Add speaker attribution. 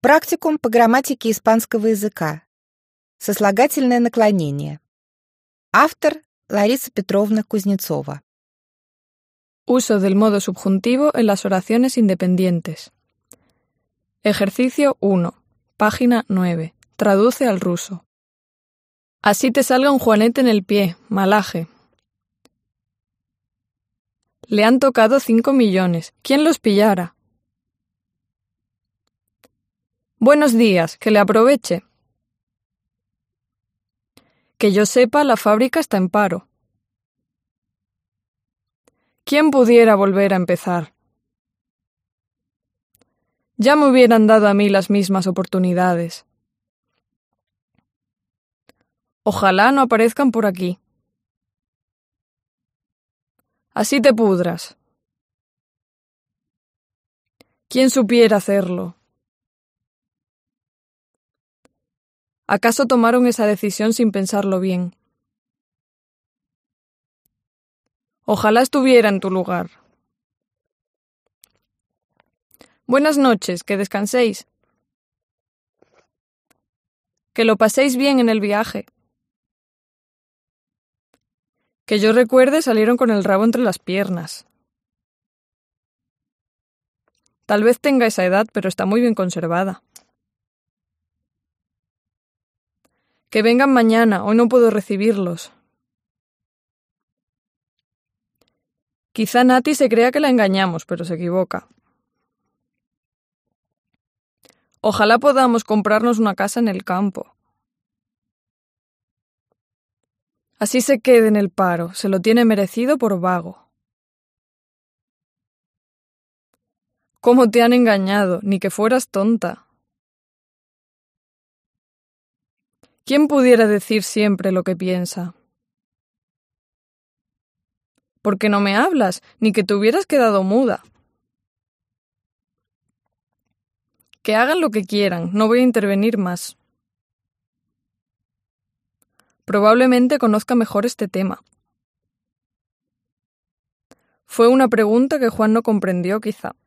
Speaker 1: Практикум по грамматике испанского языка. Сослагательное наклонение. Автор Лариса Петровна Кузнецова.
Speaker 2: Uso del modo subjuntivo en las oraciones independientes. Ejercicio 1, página 9. Traduce al ruso. Así te salga un juanete en el pie, malaje. Le han tocado 5 millones. ¿Quién los pillara? Buenos días, que le aproveche. Que yo sepa, la fábrica está en paro. ¿Quién pudiera volver a empezar? Ya me hubieran dado a mí las mismas oportunidades. Ojalá no aparezcan por aquí. Así te pudras. ¿Quién supiera hacerlo? ¿Acaso tomaron esa decisión sin pensarlo bien? Ojalá estuviera en tu lugar. Buenas noches, que descanséis. Que lo paséis bien en el viaje. Que yo recuerde, salieron con el rabo entre las piernas. Tal vez tenga esa edad, pero está muy bien conservada. Que vengan mañana, hoy no puedo recibirlos. Quizá Nati se crea que la engañamos, pero se equivoca. Ojalá podamos comprarnos una casa en el campo. Así se quede en el paro, se lo tiene merecido por vago. ¿Cómo te han engañado? Ni que fueras tonta. ¿Quién pudiera decir siempre lo que piensa? ¿Por qué no me hablas? Ni que te hubieras quedado muda. Que hagan lo que quieran, no voy a intervenir más. Probablemente conozca mejor este tema. Fue una pregunta que Juan no comprendió, quizá.